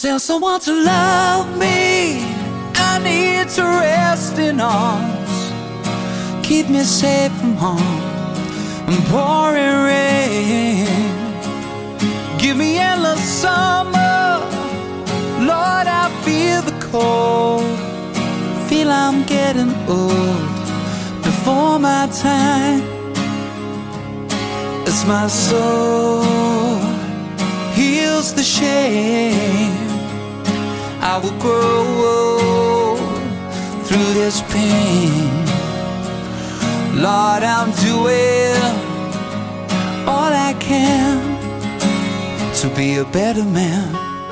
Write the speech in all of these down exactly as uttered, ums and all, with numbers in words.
Tell someone to love me. I need to rest in arms. Keep me safe from harm and pouring rain. Give me endless summer. Lord, I feel the cold. Feel I'm getting old before my time. As my soul heals the shame, I will grow through this pain. Lord, I'm doing all I can to be a better man.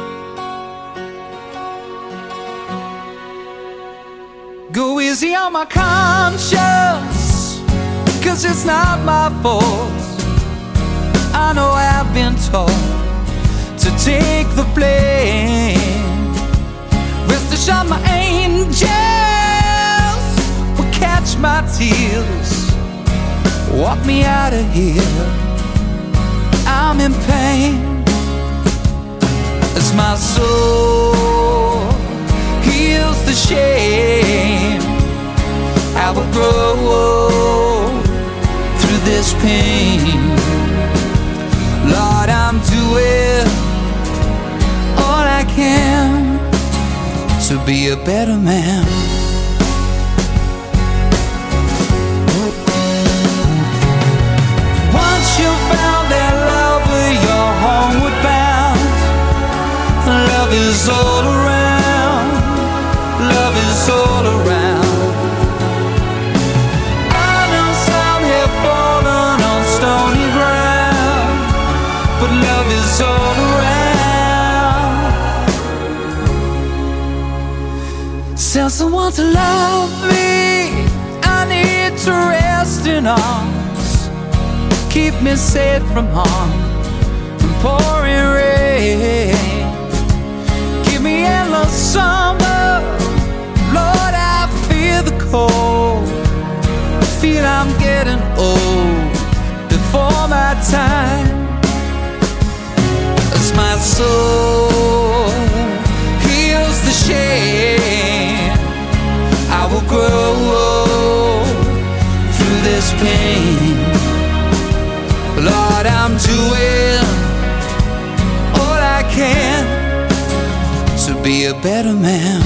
Go easy on my conscience, 'cause it's not my fault. I know I've been taught to take the blame. Rest assured my angels will catch my tears, walk me out of here. I'm in pain. As my soul heals the shame, I will grow through this pain. Lord, I'm doing all I can to be a better man. Once you found that love, you're homeward bound. Love is all around. Love is all around. I know some have fallen on stony ground, but love is all around. Tell someone to love me. I need to rest in arms. Keep me safe from harm and pouring rain. Give me endless summer. Lord, I feel the cold. I feel I'm getting old before my time. As my soul heals the shame, I will grow through this pain. Lord, I'm doing all I can to be a better man.